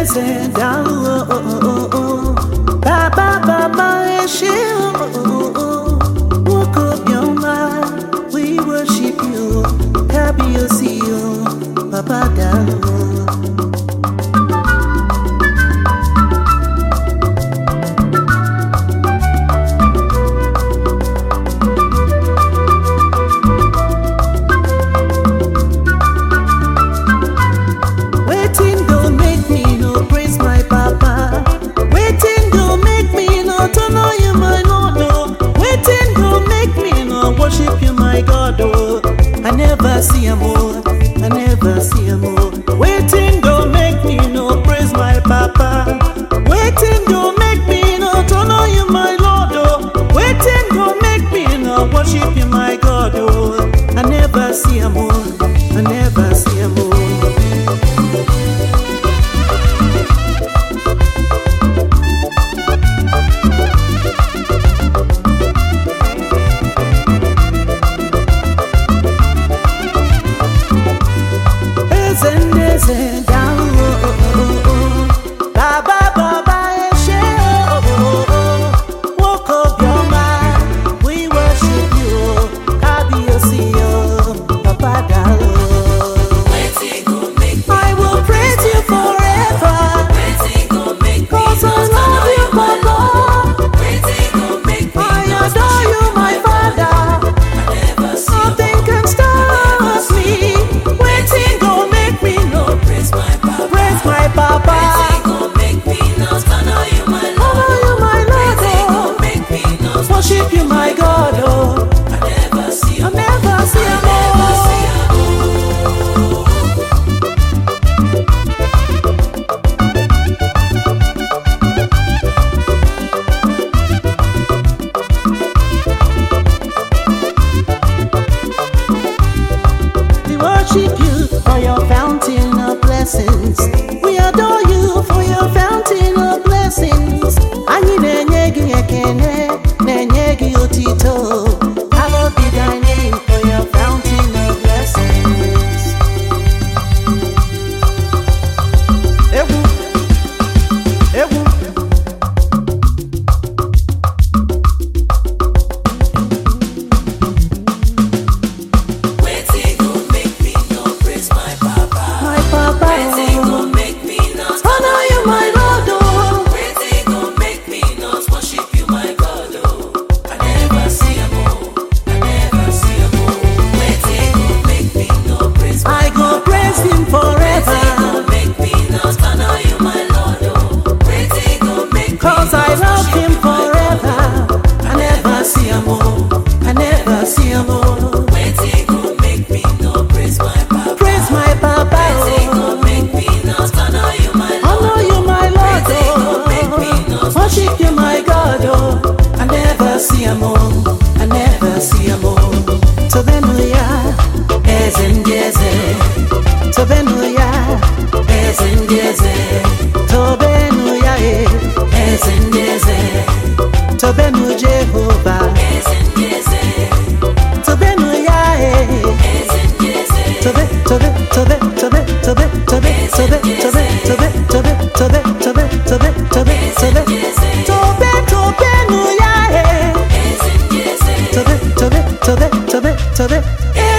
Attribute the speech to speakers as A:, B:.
A: Ezendeze dawo Baba Baba Eshe Woke up your mind, we worship you Kabiyesi o Baba dawo. Worship you, my God, oh. I never see a more, I never see a more. Waiting don't make me no praise my Papa. Waiting don't make me no to know you, my Lord, oh. Waiting don't make me no worship you, my God, oh. I never see a more, I never see a more. Worship you, my God, oh. I never see a We worship you for your fountain of blessings. We adore you for your fountain of blessings. Anyị na-enye gị ekele, na-enye gị otito. Hallowed be thy name for your fountain of blessings. Egwu, egwu.
B: Wetin go make me no praise my Papa?
A: My Papa,
B: Wetin go make me not
A: honor you, my Lord, oh.
B: Wetin go make me not worship you, my God, oh. I never see a more, I never see a more. Wetin go make me no praise my
A: I go praise him forever.
B: Wetin go make me not honor you, my Lord, oh. Wetin go make me
A: Cause I love him forever. I never see a more, I never see a more.
B: Wetin go make me no praise my Papa?
A: Praise my Papa,
B: Wetin go
A: oh.
B: make me not honor you, my Lord?
A: Honor you, my Lord,
B: Wetin go make me
A: oh.
B: not
A: Worship you, my God, oh. I never see a more, I never see a more. Tobenuya, ezengeze. Tobenuya, ezengeze. Tobenuya, ezengeze. Tobenu Jehovah, Tobenuya, Tobe, Tobe, Tobe, Tobe, Tobe, Tobe, Tobe, Tobe, Tobe, Tobe, Tobe, Tobe, Tobe, Tobe, Tobe, Tobenuya, Tobe, Tobe, Tobe, Tobe, Tobe, Tobe.